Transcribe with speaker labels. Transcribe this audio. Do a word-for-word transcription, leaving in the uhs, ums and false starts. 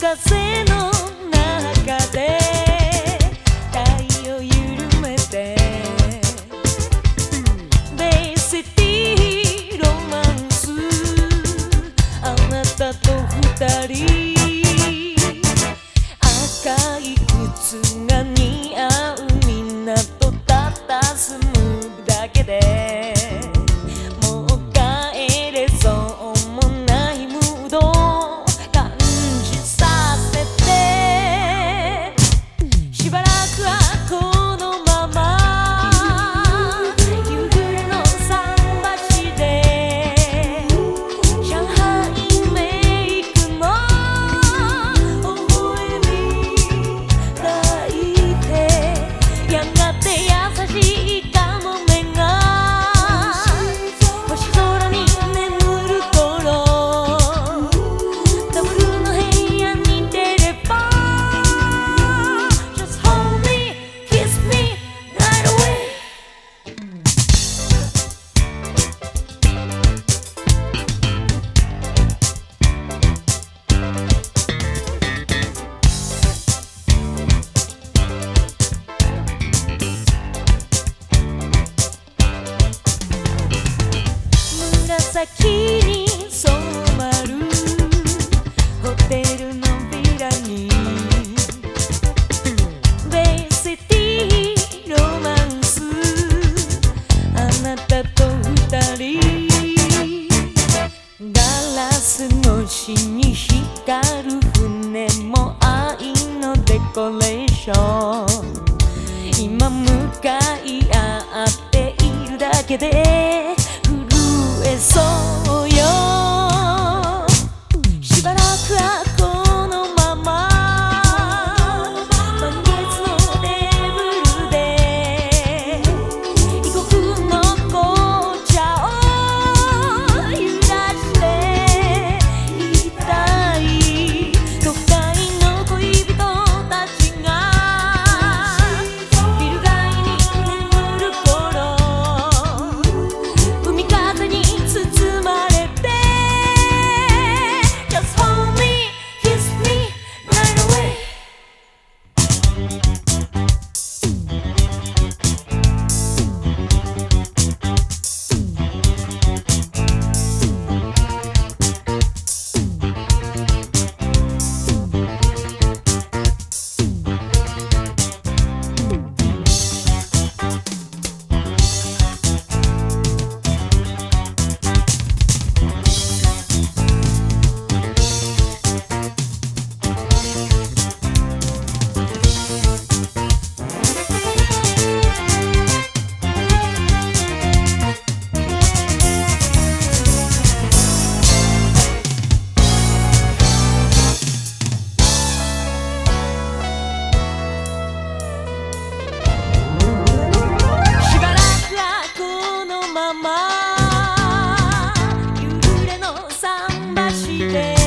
Speaker 1: 風の中で体を緩めてベイシティロマンスあなたと二人赤い靴が似合う港たたずむだけでもう帰れそうもないムードを感じさせてしばらくはこのまま夕暮れの桟橋で上海メイクの微笑み抱いてやがて優しいカモメが星空に眠る頃ダブルの部屋に出れば Just hold me, kiss me, night away紫に染まるホテルのビラにベイシティロマンスあなたと二人ガラス越しに光る船も愛のデコレーション今向かい合っているだけでそうよしばらくはこのまま満月のテーブルで異国の紅茶を揺らしていたい都会の恋人たちがビル街に眠る頃海風に包まれて Just hold me, kiss me, night awayしばらくはこのまま夕暮れの桟橋で